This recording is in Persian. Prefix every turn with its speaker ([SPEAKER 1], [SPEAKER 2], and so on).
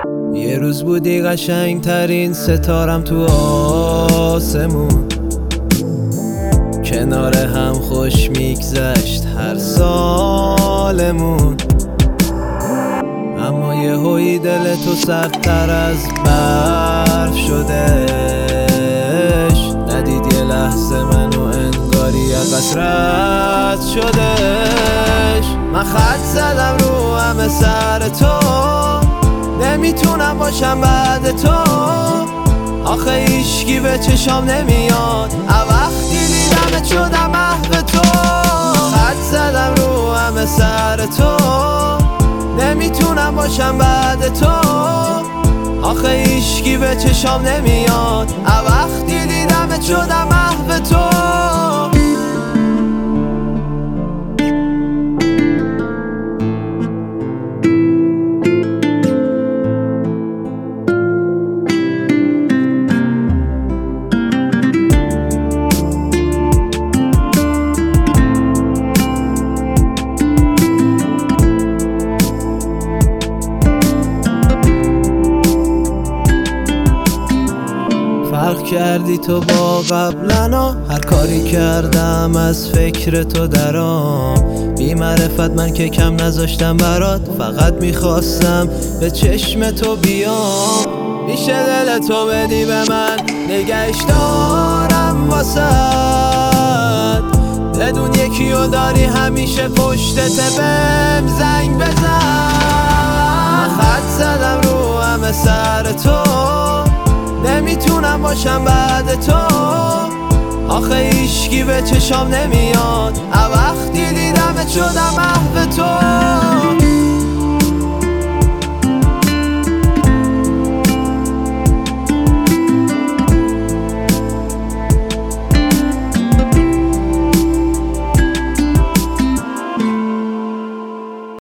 [SPEAKER 1] یه روز بودی قشنگ ترین ستارم تو آسمون، کنار هم خوش میگذشت هر سالمون. اما یه هوی دل تو سردتر از برف شدش، ندید یه لحظه منو انگاری عقص رد شدش. من خط زدم رو همه سر تو، نمیتونم باشم بعد تو. آخه ایشکی به چشام نمیاد، وقتی دیدمت شدم محو تو. خط زدم رو همه سر تو، نمیتونم باشم بعد تو. آخه ایشکی به چشام نمیاد، وقتی دیدمت شدم محو تو. فرق کردی تو با قبلنا، هر کاری کردم از فکر تو درام. بی معرفت من که کم نذاشتم برات، فقط میخواستم به چشم تو بیام. میشه دل تو بدی به من، نگهش دارم واسد. بدون یکیو داری همیشه پشتت، بهم زنگ بزن. خط زدم رو همه سر تو، نمیتونم باشم بعد تو. آخه ایشکی به چشام نمیاد، وقتی دیدمت شدم محو تو.